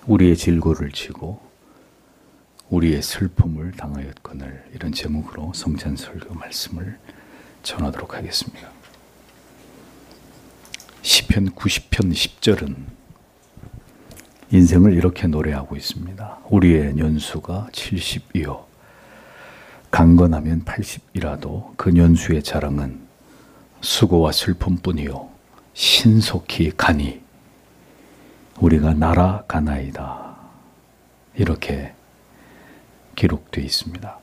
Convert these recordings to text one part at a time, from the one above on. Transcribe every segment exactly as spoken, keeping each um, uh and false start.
우리의 질고를 지고 우리의 슬픔을 당하였거늘, 이런 제목으로 성찬설교 말씀을 전하도록 하겠습니다. 시편 구십 편 십 절은 인생을 이렇게 노래하고 있습니다. 우리의 연수가 칠십이요 강건하면 팔십이라도 그 연수의 자랑은 수고와 슬픔뿐이요 신속히 가니 우리가 날아가나이다, 이렇게 기록되어 있습니다.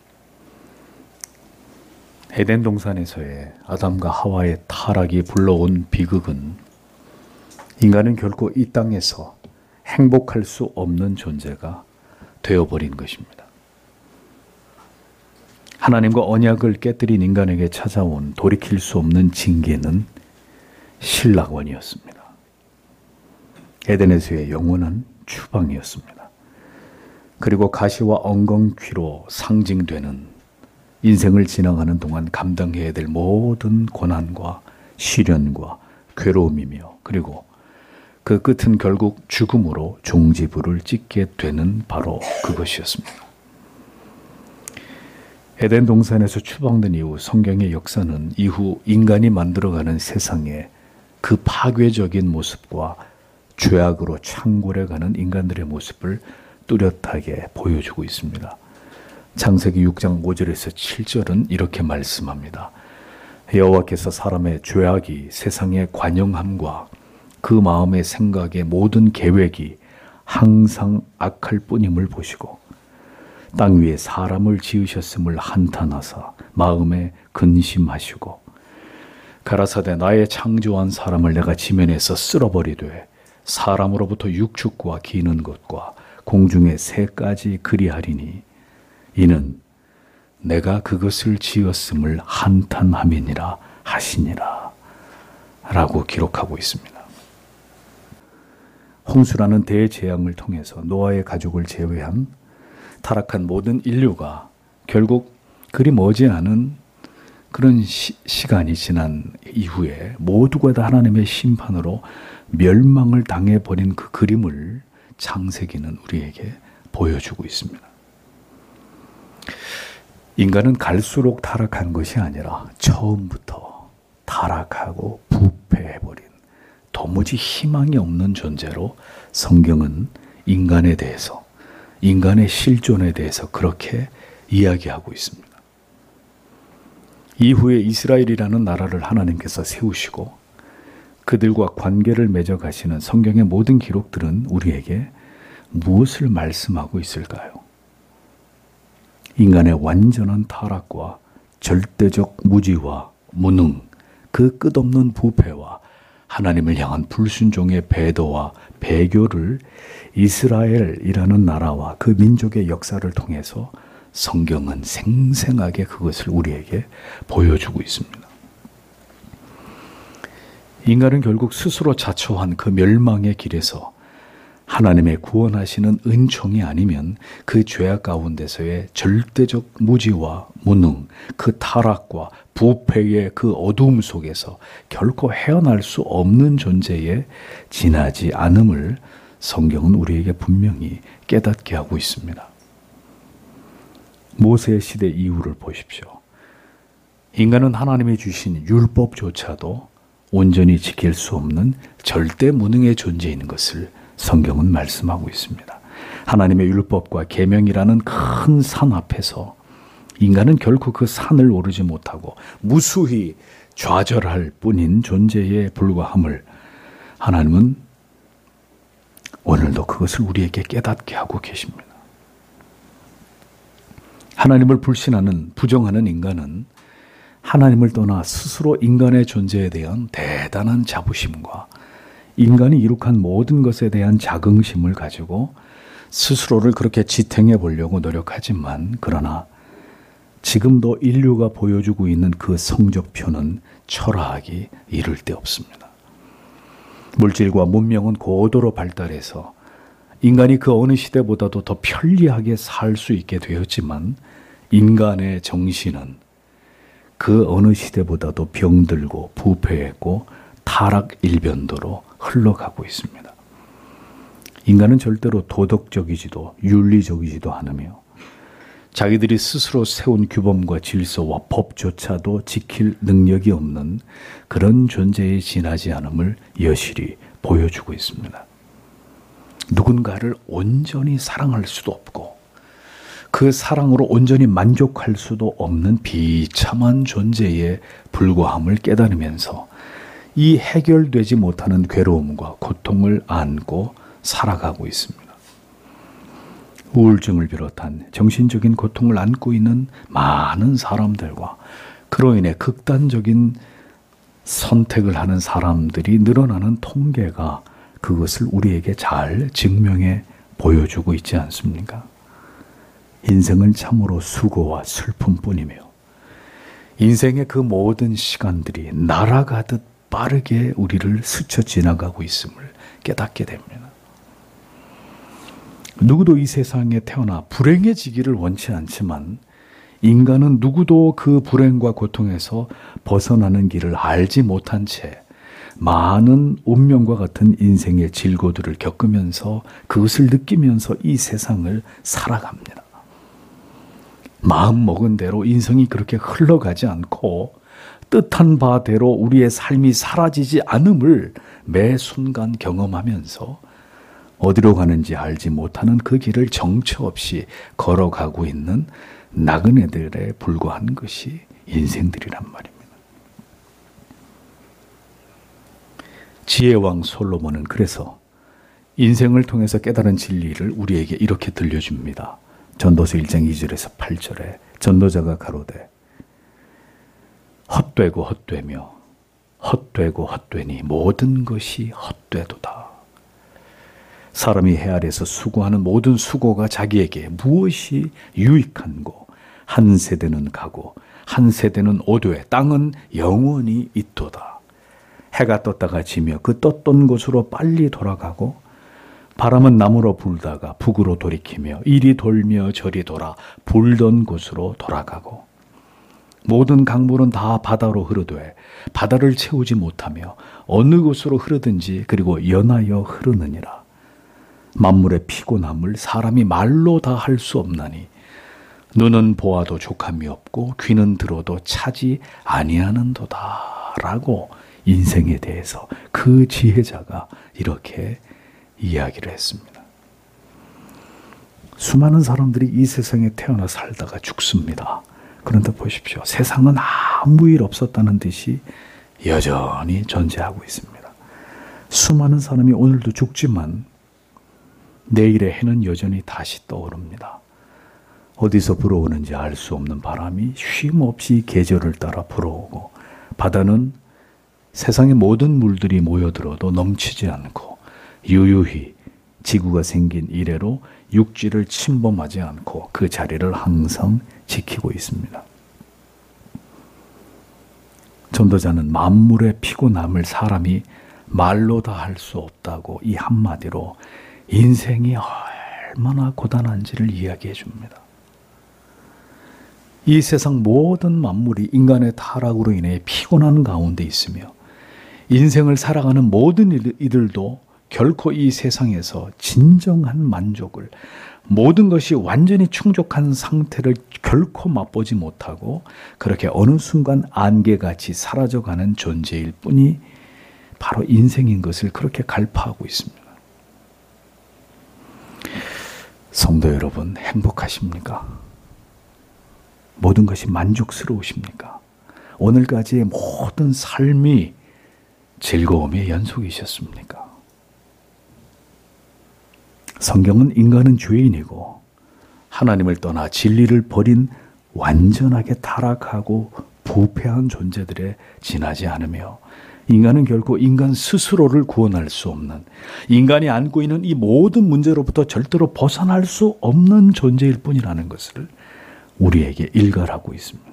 에덴 동산에서의 아담과 하와의 타락이 불러온 비극은 인간은 결코 이 땅에서 행복할 수 없는 존재가 되어버린 것입니다. 하나님과 언약을 깨뜨린 인간에게 찾아온 돌이킬 수 없는 징계는 신락원이었습니다. 에덴에서의 영원한 추방이었습니다. 그리고 가시와 엉겅퀴로 상징되는 인생을 지나가는 동안 감당해야 될 모든 고난과 시련과 괴로움이며, 그리고 그 끝은 결국 죽음으로 종지부를 찍게 되는 바로 그것이었습니다. 에덴 동산에서 추방된 이후 성경의 역사는 이후 인간이 만들어가는 세상의 그 파괴적인 모습과 죄악으로 창궐해가는 인간들의 모습을 뚜렷하게 보여주고 있습니다. 창세기 육 장 오 절에서 칠 절은 이렇게 말씀합니다. 여호와께서 사람의 죄악이 세상의 관영함과 그 마음의 생각의 모든 계획이 항상 악할 뿐임을 보시고 땅 위에 사람을 지으셨음을 한탄하사 마음에 근심하시고 가라사대 나의 창조한 사람을 내가 지면에서 쓸어버리되 사람으로부터 육축과 기는 것과 공중의 새까지 그리하리니 이는 내가 그것을 지었음을 한탄함이니라 하시니라, 라고 기록하고 있습니다. 홍수라는 대재앙을 통해서 노아의 가족을 제외한 타락한 모든 인류가 결국 그리 머지 않은 그런 시, 시간이 지난 이후에 모두가 다 하나님의 심판으로 멸망을 당해버린 그 그림을 창세기는 우리에게 보여주고 있습니다. 인간은 갈수록 타락한 것이 아니라 처음부터 타락하고 부패해버린 도무지 희망이 없는 존재로 성경은 인간에 대해서, 인간의 실존에 대해서 그렇게 이야기하고 있습니다. 이후에 이스라엘이라는 나라를 하나님께서 세우시고 그들과 관계를 맺어가시는 성경의 모든 기록들은 우리에게 무엇을 말씀하고 있을까요? 인간의 완전한 타락과 절대적 무지와 무능, 그 끝없는 부패와 하나님을 향한 불순종의 배도와 배교를 이스라엘이라는 나라와 그 민족의 역사를 통해서 성경은 생생하게 그것을 우리에게 보여주고 있습니다. 인간은 결국 스스로 자초한 그 멸망의 길에서 하나님의 구원하시는 은총이 아니면 그 죄악 가운데서의 절대적 무지와 무능, 그 타락과 부패의 그 어두움 속에서 결코 헤어날 수 없는 존재에 지나지 않음을 성경은 우리에게 분명히 깨닫게 하고 있습니다. 모세 시대 이후를 보십시오. 인간은 하나님이 주신 율법조차도 온전히 지킬 수 없는 절대 무능의 존재인 것을 성경은 말씀하고 있습니다. 하나님의 율법과 계명이라는 큰 산 앞에서 인간은 결코 그 산을 오르지 못하고 무수히 좌절할 뿐인 존재에 불과함을 하나님은 오늘도 그것을 우리에게 깨닫게 하고 계십니다. 하나님을 불신하는, 부정하는 인간은 하나님을 떠나 스스로 인간의 존재에 대한 대단한 자부심과 인간이 이룩한 모든 것에 대한 자긍심을 가지고 스스로를 그렇게 지탱해 보려고 노력하지만, 그러나 지금도 인류가 보여주고 있는 그 성적표는 초라하기 이를 데 없습니다. 물질과 문명은 고도로 발달해서 인간이 그 어느 시대보다도 더 편리하게 살 수 있게 되었지만 인간의 정신은 그 어느 시대보다도 병들고 부패했고 타락 일변도로 흘러가고 있습니다. 인간은 절대로 도덕적이지도 윤리적이지도 않으며 자기들이 스스로 세운 규범과 질서와 법조차도 지킬 능력이 없는 그런 존재에 지나지 않음을 여실히 보여주고 있습니다. 누군가를 온전히 사랑할 수도 없고 그 사랑으로 온전히 만족할 수도 없는 비참한 존재에 불과함을 깨달으면서 이 해결되지 못하는 괴로움과 고통을 안고 살아가고 있습니다. 우울증을 비롯한 정신적인 고통을 안고 있는 많은 사람들과 그로 인해 극단적인 선택을 하는 사람들이 늘어나는 통계가 그것을 우리에게 잘 증명해 보여주고 있지 않습니까? 인생은 참으로 수고와 슬픔뿐이며 인생의 그 모든 시간들이 날아가듯 빠르게 우리를 스쳐 지나가고 있음을 깨닫게 됩니다. 누구도 이 세상에 태어나 불행해지기를 원치 않지만 인간은 누구도 그 불행과 고통에서 벗어나는 길을 알지 못한 채 많은 운명과 같은 인생의 질고들을 겪으면서 그것을 느끼면서 이 세상을 살아갑니다. 마음 먹은 대로 인생이 그렇게 흘러가지 않고 뜻한 바대로 우리의 삶이 사라지지 않음을 매 순간 경험하면서 어디로 가는지 알지 못하는 그 길을 정처 없이 걸어가고 있는 나그네들에 불과한 것이 인생들이란 말입니다. 지혜왕 솔로몬은 그래서 인생을 통해서 깨달은 진리를 우리에게 이렇게 들려줍니다. 전도서 일 장 이 절에서 팔 절에 전도자가 가로되 헛되고 헛되며 헛되고 헛되니 모든 것이 헛되도다. 사람이 해 아래서 수고하는 모든 수고가 자기에게 무엇이 유익한고 한 세대는 가고 한 세대는 오되 땅은 영원히 있도다. 해가 떴다가 지며 그 떴던 곳으로 빨리 돌아가고 바람은 남으로 불다가 북으로 돌이키며 이리 돌며 저리 돌아 불던 곳으로 돌아가고 모든 강물은 다 바다로 흐르되 바다를 채우지 못하며 어느 곳으로 흐르든지 그리고 연하여 흐르느니라. 만물의 피곤함을 사람이 말로 다 할 수 없나니 눈은 보아도 족함이 없고 귀는 들어도 차지 아니하는도다. 라고 인생에 대해서 그 지혜자가 이렇게 이야기를 했습니다. 수많은 사람들이 이 세상에 태어나 살다가 죽습니다. 그런데 보십시오. 세상은 아무 일 없었다는 듯이 여전히 존재하고 있습니다. 수많은 사람이 오늘도 죽지만 내일의 해는 여전히 다시 떠오릅니다. 어디서 불어오는지 알 수 없는 바람이 쉼없이 계절을 따라 불어오고 바다는 세상의 모든 물들이 모여들어도 넘치지 않고 유유히 지구가 생긴 이래로 육지를 침범하지 않고 그 자리를 항상 지키고 있습니다. 전도자는 만물의 피곤함을 사람이 말로 다 할 수 없다고 이 한마디로 인생이 얼마나 고단한지를 이야기해 줍니다. 이 세상 모든 만물이 인간의 타락으로 인해 피곤한 가운데 있으며 인생을 살아가는 모든 이들도 결코 이 세상에서 진정한 만족을 모든 것이 완전히 충족한 상태를 결코 맛보지 못하고 그렇게 어느 순간 안개같이 사라져가는 존재일 뿐이 바로 인생인 것을 그렇게 갈파하고 있습니다. 성도 여러분, 행복하십니까? 모든 것이 만족스러우십니까? 오늘까지의 모든 삶이 즐거움의 연속이셨습니까? 성경은 인간은 죄인이고 하나님을 떠나 진리를 버린 완전하게 타락하고 부패한 존재들에 지나지 않으며 인간은 결코 인간 스스로를 구원할 수 없는 인간이 안고 있는 이 모든 문제로부터 절대로 벗어날 수 없는 존재일 뿐이라는 것을 우리에게 일갈하고 있습니다.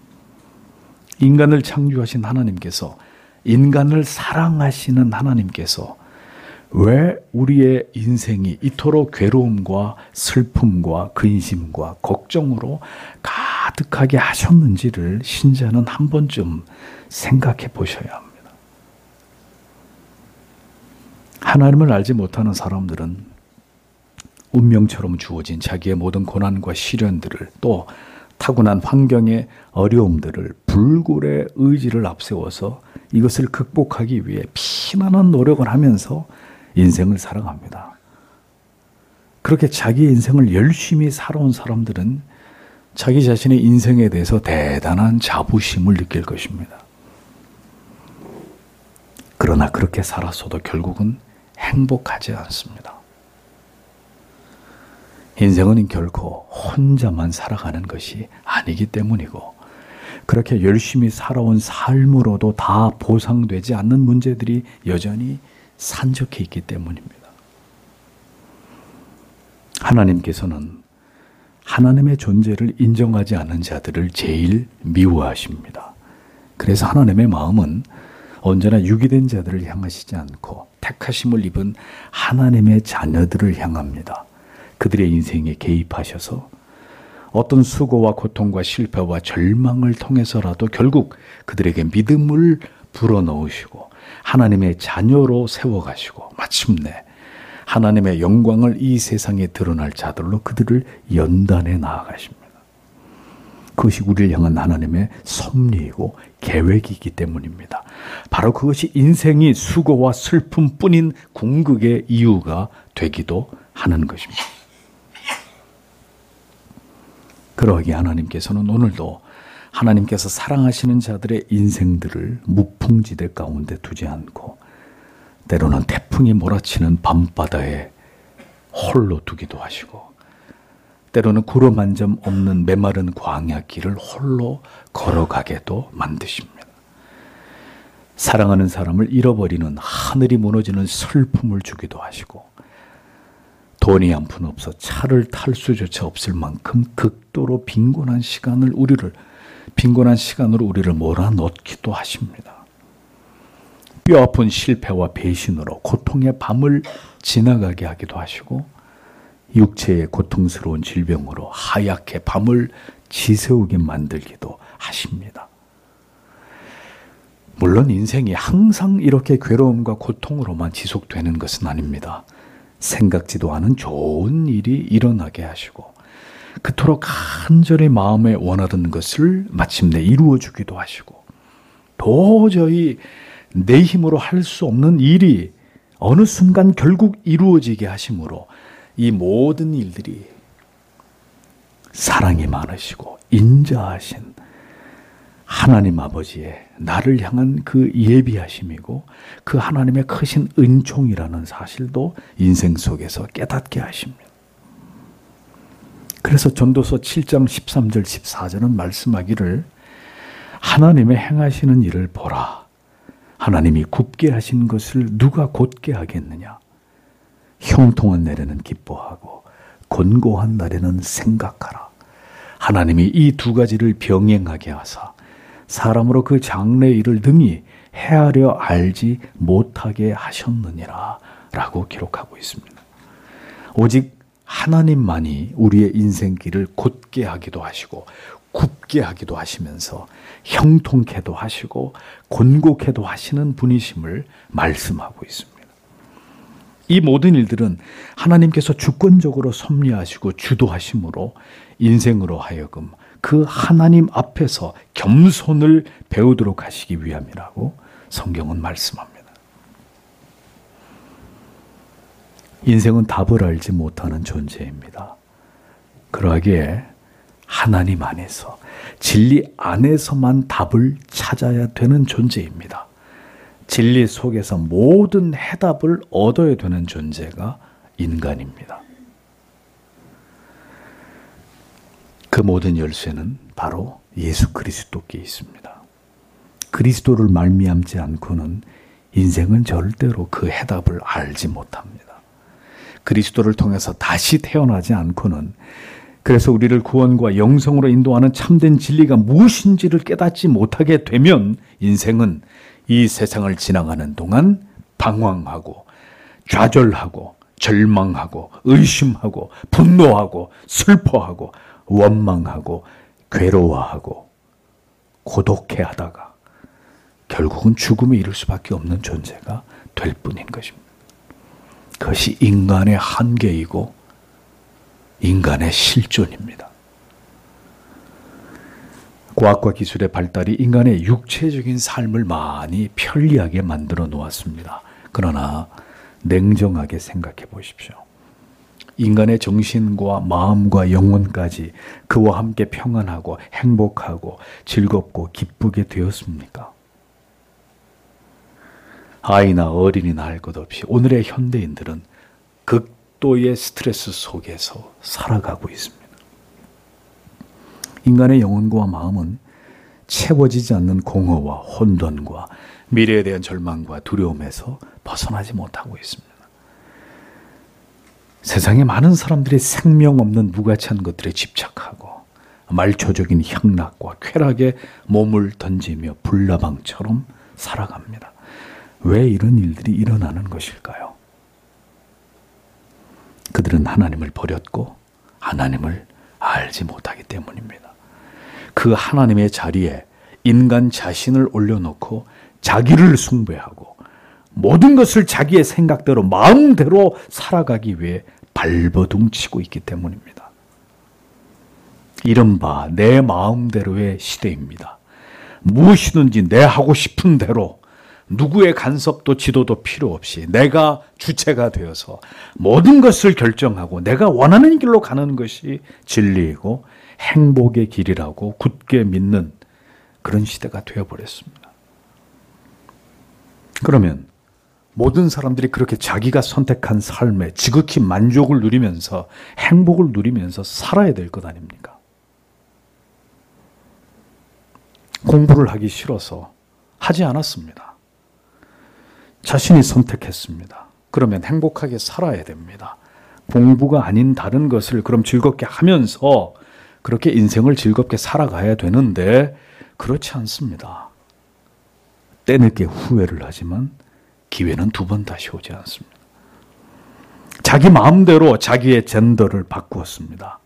인간을 창조하신 하나님께서 인간을 사랑하시는 하나님께서 왜 우리의 인생이 이토록 괴로움과 슬픔과 근심과 걱정으로 가득하게 하셨는지를 신자는 한 번쯤 생각해 보셔야 합니다. 하나님을 알지 못하는 사람들은 운명처럼 주어진 자기의 모든 고난과 시련들을 또 타고난 환경의 어려움들을 불굴의 의지를 앞세워서 이것을 극복하기 위해 피나는 노력을 하면서 인생을 살아갑니다. 그렇게 자기 인생을 열심히 살아온 사람들은 자기 자신의 인생에 대해서 대단한 자부심을 느낄 것입니다. 그러나 그렇게 살았어도 결국은 행복하지 않습니다. 인생은 결코 혼자만 살아가는 것이 아니기 때문이고 그렇게 열심히 살아온 삶으로도 다 보상되지 않는 문제들이 여전히 산적해 있기 때문입니다. 하나님께서는 하나님의 존재를 인정하지 않는 자들을 제일 미워하십니다. 그래서 하나님의 마음은 언제나 유기된 자들을 향하시지 않고 택하심을 입은 하나님의 자녀들을 향합니다. 그들의 인생에 개입하셔서 어떤 수고와 고통과 실패와 절망을 통해서라도 결국 그들에게 믿음을 불어넣으시고 하나님의 자녀로 세워가시고 마침내 하나님의 영광을 이 세상에 드러날 자들로 그들을 연단해 나아가십니다. 그것이 우리를 향한 하나님의 섭리이고 계획이기 때문입니다. 바로 그것이 인생이 수고와 슬픔뿐인 궁극의 이유가 되기도 하는 것입니다. 그러기에 하나님께서는 오늘도 하나님께서 사랑하시는 자들의 인생들을 무풍지대 가운데 두지 않고 때로는 태풍이 몰아치는 밤바다에 홀로 두기도 하시고 때로는 구름 한 점 없는 메마른 광야 길을 홀로 걸어가게도 만드십니다. 사랑하는 사람을 잃어버리는 하늘이 무너지는 슬픔을 주기도 하시고 돈이 한 푼 없어 차를 탈 수조차 없을 만큼 극도로 빈곤한 시간을 우리를 빈곤한 시간으로 우리를 몰아넣기도 하십니다. 뼈아픈 실패와 배신으로 고통의 밤을 지나가게 하기도 하시고 육체의 고통스러운 질병으로 하얗게 밤을 지새우게 만들기도 하십니다. 물론 인생이 항상 이렇게 괴로움과 고통으로만 지속되는 것은 아닙니다. 생각지도 않은 좋은 일이 일어나게 하시고 그토록 간절히 마음에 원하던 것을 마침내 이루어주기도 하시고 도저히 내 힘으로 할 수 없는 일이 어느 순간 결국 이루어지게 하심으로 이 모든 일들이 사랑이 많으시고 인자하신 하나님 아버지의 나를 향한 그 예비하심이고 그 하나님의 크신 은총이라는 사실도 인생 속에서 깨닫게 하십니다. 그래서 전도서 칠 장 십삼 절 십사 절은 말씀하기를 하나님의 행하시는 일을 보라. 하나님이 굽게 하신 것을 누가 곧게 하겠느냐. 형통한 날에는 기뻐하고 곤고한 날에는 생각하라. 하나님이 이 두 가지를 병행하게 하사 사람으로 그 장래의 일을 능히 헤아려 알지 못하게 하셨느니라 라고 기록하고 있습니다. 오직 하나님만이 우리의 인생길을 곧게 하기도 하시고 굽게 하기도 하시면서 형통케도 하시고 곤고케도 하시는 분이심을 말씀하고 있습니다. 이 모든 일들은 하나님께서 주권적으로 섭리하시고 주도하심으로 인생으로 하여금 그 하나님 앞에서 겸손을 배우도록 하시기 위함이라고 성경은 말씀합니다. 인생은 답을 알지 못하는 존재입니다. 그러하기에 하나님 안에서 진리 안에서만 답을 찾아야 되는 존재입니다. 진리 속에서 모든 해답을 얻어야 되는 존재가 인간입니다. 그 모든 열쇠는 바로 예수 그리스도께 있습니다. 그리스도를 말미암지 않고는 인생은 절대로 그 해답을 알지 못합니다. 그리스도를 통해서 다시 태어나지 않고는 그래서 우리를 구원과 영생으로 인도하는 참된 진리가 무엇인지를 깨닫지 못하게 되면 인생은 이 세상을 지나가는 동안 방황하고 좌절하고 절망하고 의심하고 분노하고 슬퍼하고 원망하고 괴로워하고 고독해하다가 결국은 죽음에 이를 수밖에 없는 존재가 될 뿐인 것입니다. 그것이 인간의 한계이고 인간의 실존입니다. 과학과 기술의 발달이 인간의 육체적인 삶을 많이 편리하게 만들어 놓았습니다. 그러나 냉정하게 생각해 보십시오. 인간의 정신과 마음과 영혼까지 그와 함께 평안하고 행복하고 즐겁고 기쁘게 되었습니까? 아이나 어린이나 할 것 없이 오늘의 현대인들은 극도의 스트레스 속에서 살아가고 있습니다. 인간의 영혼과 마음은 채워지지 않는 공허와 혼돈과 미래에 대한 절망과 두려움에서 벗어나지 못하고 있습니다. 세상에 많은 사람들이 생명 없는 무가치한 것들에 집착하고 말초적인 향락과 쾌락에 몸을 던지며 불나방처럼 살아갑니다. 왜 이런 일들이 일어나는 것일까요? 그들은 하나님을 버렸고 하나님을 알지 못하기 때문입니다. 그 하나님의 자리에 인간 자신을 올려놓고 자기를 숭배하고 모든 것을 자기의 생각대로 마음대로 살아가기 위해 발버둥치고 있기 때문입니다. 이른바 내 마음대로의 시대입니다. 무엇이든지 내 하고 싶은 대로 누구의 간섭도 지도도 필요 없이 내가 주체가 되어서 모든 것을 결정하고 내가 원하는 길로 가는 것이 진리이고 행복의 길이라고 굳게 믿는 그런 시대가 되어버렸습니다. 그러면 모든 사람들이 그렇게 자기가 선택한 삶에 지극히 만족을 누리면서 행복을 누리면서 살아야 될 것 아닙니까? 공부를 하기 싫어서 하지 않았습니다. 자신이 선택했습니다. 그러면 행복하게 살아야 됩니다. 공부가 아닌 다른 것을 그럼 즐겁게 하면서 그렇게 인생을 즐겁게 살아가야 되는데 그렇지 않습니다. 때늦게 후회를 하지만 기회는 두 번 다시 오지 않습니다. 자기 마음대로 자기의 젠더를 바꾸었습니다.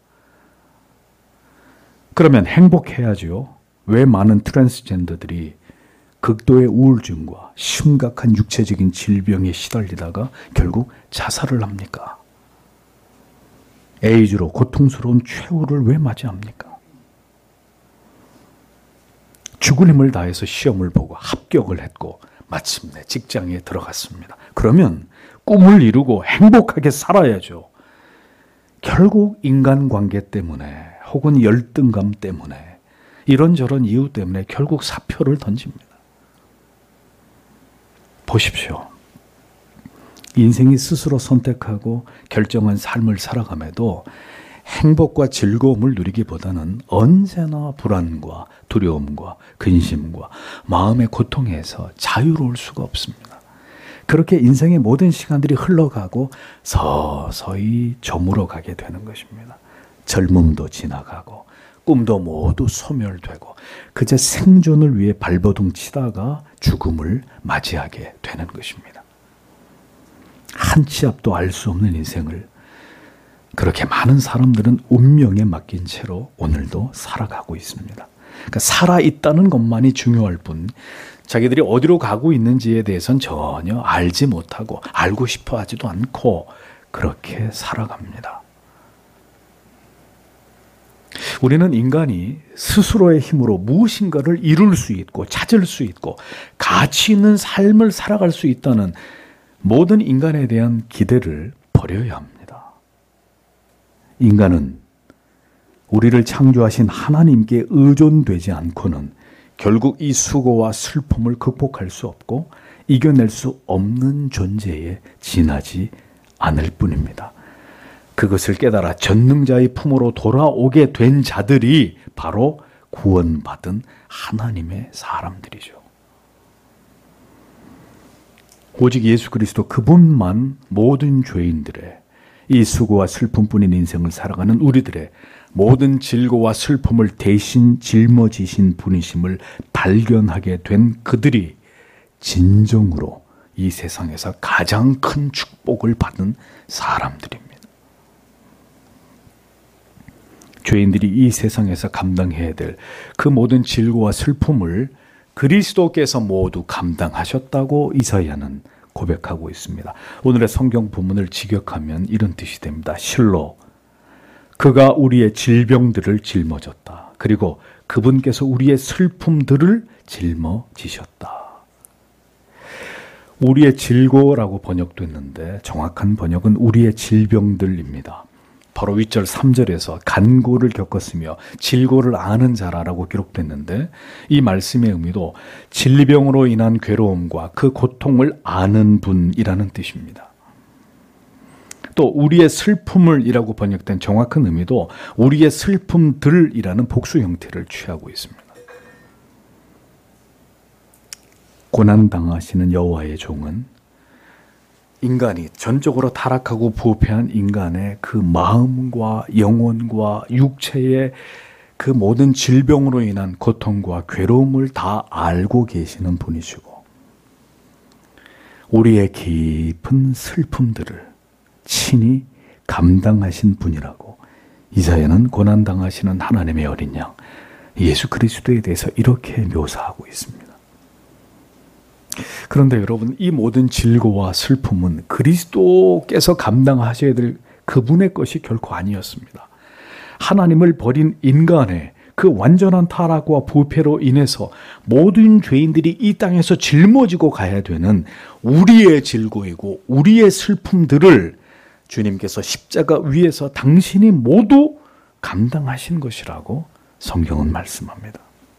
그러면 행복해야죠. 왜 많은 트랜스젠더들이 극도의 우울증과 심각한 육체적인 질병에 시달리다가 결국 자살을 합니까? 에이즈로 고통스러운 최후를 왜 맞이합니까? 죽을 힘을 다해서 시험을 보고 합격을 했고 마침내 직장에 들어갔습니다. 그러면 꿈을 이루고 행복하게 살아야죠. 결국 인간관계 때문에 혹은 열등감 때문에 이런저런 이유 때문에 결국 사표를 던집니다. 보십시오. 인생이 스스로 선택하고 결정한 삶을 살아감에도 행복과 즐거움을 누리기보다는 언제나 불안과 두려움과 근심과 마음의 고통에서 자유로울 수가 없습니다. 그렇게 인생의 모든 시간들이 흘러가고 서서히 저물어 가게 되는 것입니다. 젊음도 지나가고 꿈도 모두 소멸되고 그저 생존을 위해 발버둥 치다가 죽음을 맞이하게 되는 것입니다. 한 치 앞도 알 수 없는 인생을 그렇게 많은 사람들은 운명에 맡긴 채로 오늘도 살아가고 있습니다. 그러니까 살아있다는 것만이 중요할 뿐 자기들이 어디로 가고 있는지에 대해서는 전혀 알지 못하고 알고 싶어 하지도 않고 그렇게 살아갑니다. 우리는 인간이 스스로의 힘으로 무엇인가를 이룰 수 있고 찾을 수 있고 가치 있는 삶을 살아갈 수 있다는 모든 인간에 대한 기대를 버려야 합니다. 인간은 우리를 창조하신 하나님께 의존되지 않고는 결국 이 수고와 슬픔을 극복할 수 없고 이겨낼 수 없는 존재에 지나지 않을 뿐입니다. 그것을 깨달아 전능자의 품으로 돌아오게 된 자들이 바로 구원받은 하나님의 사람들이죠. 오직 예수 그리스도 그분만 모든 죄인들의 이 수고와 슬픔뿐인 인생을 살아가는 우리들의 모든 질고와 슬픔을 대신 짊어지신 분이심을 발견하게 된 그들이 진정으로 이 세상에서 가장 큰 축복을 받은 사람들입니다. 죄인들이 이 세상에서 감당해야 될 그 모든 질고와 슬픔을 그리스도께서 모두 감당하셨다고 이사야는 고백하고 있습니다. 오늘의 성경 본문을 직역하면 이런 뜻이 됩니다. 실로 그가 우리의 질병들을 짊어졌다. 그리고 그분께서 우리의 슬픔들을 짊어지셨다. 우리의 질고라고 번역됐는데 정확한 번역은 우리의 질병들입니다. 바로 윗절 삼 절에서 간고를 겪었으며 질고를 아는 자라라고 기록됐는데 이 말씀의 의미도 질병으로 인한 괴로움과 그 고통을 아는 분이라는 뜻입니다. 또 우리의 슬픔을이라고 번역된 정확한 의미도 우리의 슬픔들이라는 복수 형태를 취하고 있습니다. 고난당하시는 여호와의 종은 인간이 전적으로 타락하고 부패한 인간의 그 마음과 영혼과 육체의 그 모든 질병으로 인한 고통과 괴로움을 다 알고 계시는 분이시고 우리의 깊은 슬픔들을 친히 감당하신 분이라고 이사야는 고난당하시는 하나님의 어린 양 예수 그리스도에 대해서 이렇게 묘사하고 있습니다. 그런데 여러분, 이 모든 질고와 슬픔은 그리스도께서 감당하셔야 될 그분의 것이 결코 아니었습니다. 하나님을 버린 인간의 그 완전한 타락과 부패로 인해서 모든 죄인들이 이 땅에서 짊어지고 가야 되는 우리의 질고이고 우리의 슬픔들을 주님께서 십자가 위에서 당신이 모두 감당하신 것이라고 성경은 말씀합니다.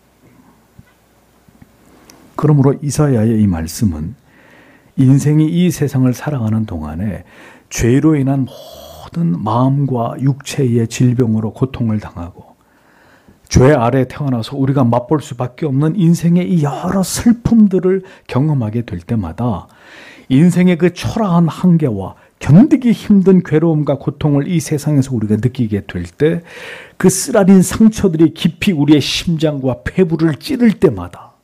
그러므로 이사야의 이 말씀은 인생이 이 세상을 살아가는 동안에 죄로 인한 모든 마음과 육체의 질병으로 고통을 당하고 죄 아래 태어나서 우리가 맛볼 수밖에 없는 인생의 이 여러 슬픔들을 경험하게 될 때마다 인생의 그 초라한 한계와 견디기 힘든 괴로움과 고통을 이 세상에서 우리가 느끼게 될 때 그 쓰라린 상처들이 깊이 우리의 심장과 폐부를 찌를 때마다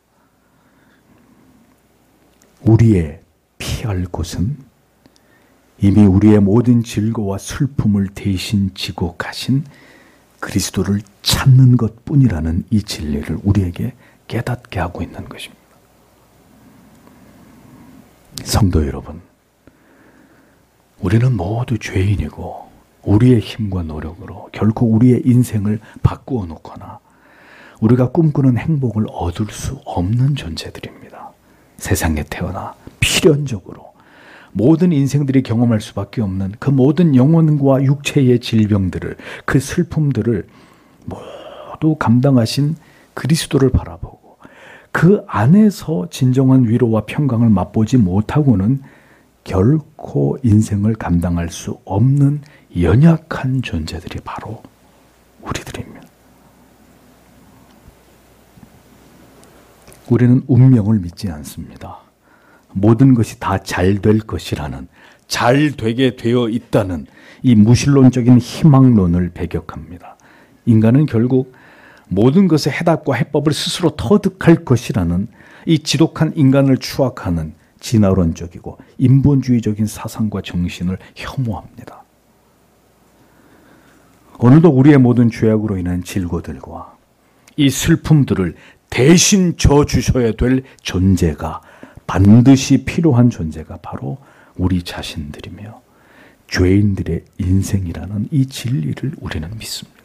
우리의 피할 곳은 이미 우리의 모든 질고와 슬픔을 대신 지고 가신 그리스도를 찾는 것뿐이라는 이 진리를 우리에게 깨닫게 하고 있는 것입니다. 성도 여러분, 우리는 모두 죄인이고 우리의 힘과 노력으로 결코 우리의 인생을 바꾸어 놓거나 우리가 꿈꾸는 행복을 얻을 수 없는 존재들입니다. 세상에 태어나 필연적으로 모든 인생들이 경험할 수밖에 없는 그 모든 영혼과 육체의 질병들을, 그 슬픔들을 모두 감당하신 그리스도를 바라보고 그 안에서 진정한 위로와 평강을 맛보지 못하고는 결코 인생을 감당할 수 없는 연약한 존재들이 바로 우리들입니다. 우리는 운명을 믿지 않습니다. 모든 것이 다 잘 될 것이라는, 잘 되게 되어 있다는 이 무신론적인 희망론을 배격합니다. 인간은 결국 모든 것의 해답과 해법을 스스로 터득할 것이라는 이 지독한 인간을 추악하는 진화론적이고 인본주의적인 사상과 정신을 혐오합니다. 오늘도 우리의 모든 죄악으로 인한 질고들과 이 슬픔들을 대신 져주셔야 될 존재가, 반드시 필요한 존재가 바로 우리 자신들이며 죄인들의 인생이라는 이 진리를 우리는 믿습니다.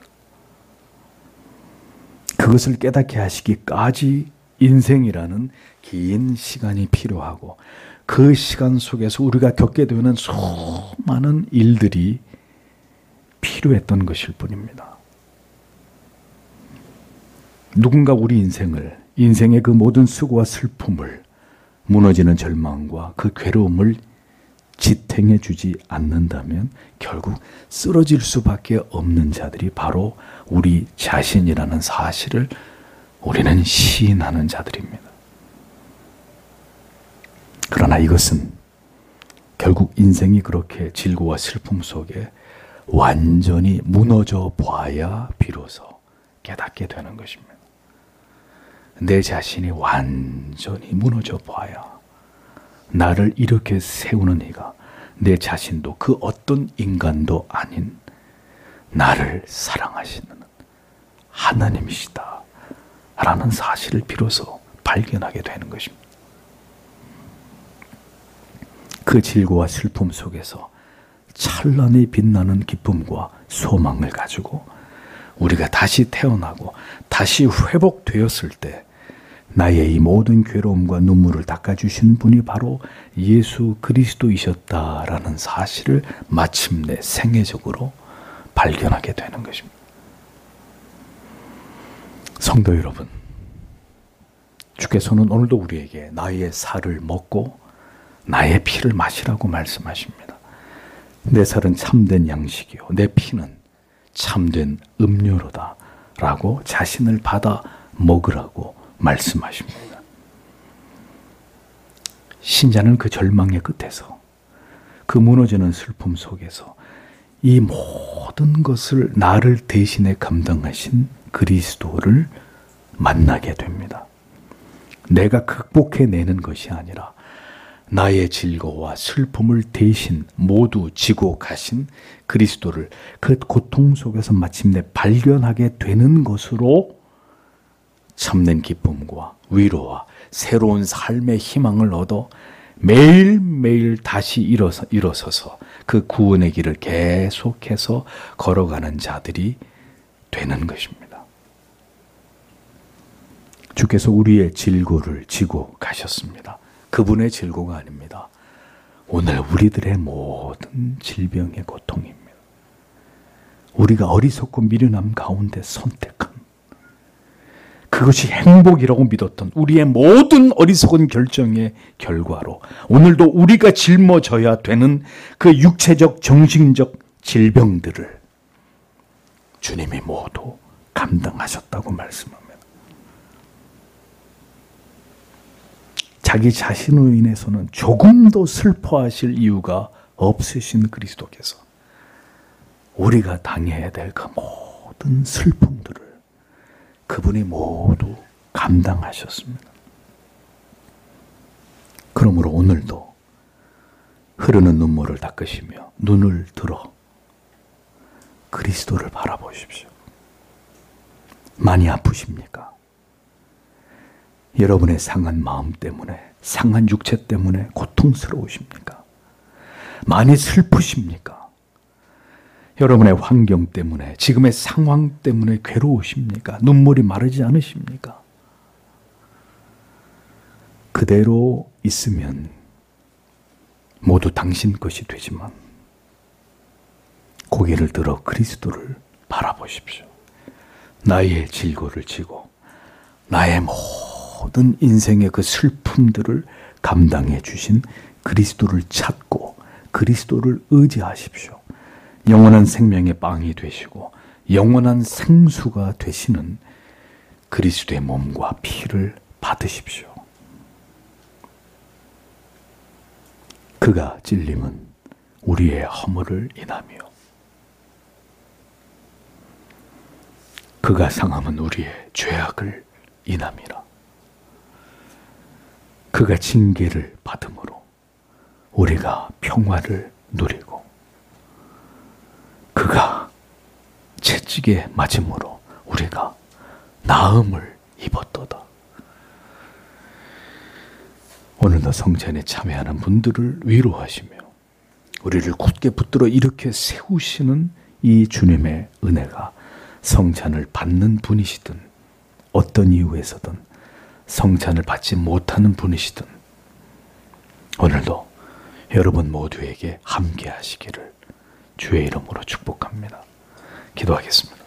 그것을 깨닫게 하시기까지 인생이라는 긴 시간이 필요하고 그 시간 속에서 우리가 겪게 되는 수많은 일들이 필요했던 것일 뿐입니다. 누군가 우리 인생을, 인생의 그 모든 수고와 슬픔을, 무너지는 절망과 그 괴로움을 지탱해 주지 않는다면 결국 쓰러질 수밖에 없는 자들이 바로 우리 자신이라는 사실을 우리는 시인하는 자들입니다. 그러나 이것은 결국 인생이 그렇게 질고와 슬픔 속에 완전히 무너져 봐야 비로소 깨닫게 되는 것입니다. 내 자신이 완전히 무너져 봐야 나를 이렇게 세우는 이가 내 자신도 그 어떤 인간도 아닌 나를 사랑하시는 하나님이시다 라는 사실을 비로소 발견하게 되는 것입니다. 그 질고와 슬픔 속에서 찬란히 빛나는 기쁨과 소망을 가지고 우리가 다시 태어나고 다시 회복되었을 때 나의 이 모든 괴로움과 눈물을 닦아주신 분이 바로 예수 그리스도이셨다라는 사실을 마침내 생애적으로 발견하게 되는 것입니다. 성도 여러분, 주께서는 오늘도 우리에게 나의 살을 먹고 나의 피를 마시라고 말씀하십니다. 내 살은 참된 양식이요 내 피는 참된 음료로다 라고 자신을 받아 먹으라고 말씀하십니다. 신자는 그 절망의 끝에서, 그 무너지는 슬픔 속에서 이 모든 것을 나를 대신해 감당하신 그리스도를 만나게 됩니다. 내가 극복해내는 것이 아니라 나의 질거와 슬픔을 대신 모두 지고 가신 그리스도를 그 고통 속에서 마침내 발견하게 되는 것으로 참된 기쁨과 위로와 새로운 삶의 희망을 얻어 매일매일 다시 일어서, 일어서서 그 구원의 길을 계속해서 걸어가는 자들이 되는 것입니다. 주께서 우리의 질고를 지고 가셨습니다. 그분의 질고가 아닙니다. 오늘 우리들의 모든 질병의 고통입니다. 우리가 어리석고 미련함 가운데 선택한 그것이 행복이라고 믿었던 우리의 모든 어리석은 결정의 결과로 오늘도 우리가 짊어져야 되는 그 육체적, 정신적 질병들을 주님이 모두 감당하셨다고 말씀합니다. 자기 자신으로 인해서는 조금도 슬퍼하실 이유가 없으신 그리스도께서 우리가 당해야 될 그 모든 슬픔들을 그분이 모두 감당하셨습니다. 그러므로 오늘도 흐르는 눈물을 닦으시며 눈을 들어 그리스도를 바라보십시오. 많이 아프십니까? 여러분의 상한 마음 때문에, 상한 육체 때문에 고통스러우십니까? 많이 슬프십니까? 여러분의 환경 때문에, 지금의 상황 때문에 괴로우십니까? 눈물이 마르지 않으십니까? 그대로 있으면 모두 당신 것이 되지만 고개를 들어 그리스도를 바라보십시오. 나의 질고를 지고 나의 모든 인생의 그 슬픔들을 감당해 주신 그리스도를 찾고 그리스도를 의지하십시오. 영원한 생명의 빵이 되시고 영원한 생수가 되시는 그리스도의 몸과 피를 받으십시오. 그가 찔림은 우리의 허물을 인하며 그가 상함은 우리의 죄악을 인함이라. 그가 징계를 받음으로 우리가 평화를 누리고 그가 채찍에 맞음으로 우리가 나음을 입었도다. 오늘도 성찬에 참여하는 분들을 위로하시며 우리를 굳게 붙들어 일으켜 세우시는 이 주님의 은혜가 성찬을 받는 분이시든 어떤 이유에서든 성찬을 받지 못하는 분이시든 오늘도 여러분 모두에게 함께 하시기를 주의 이름으로 축복합니다. 기도하겠습니다.